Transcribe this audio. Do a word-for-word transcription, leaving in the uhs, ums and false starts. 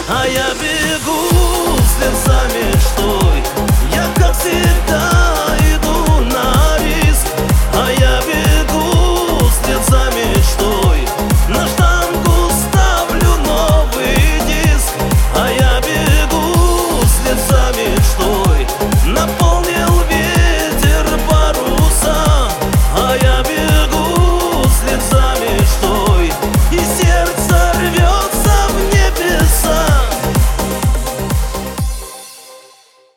А я бегу вслед за мечтой. Я, как всегда,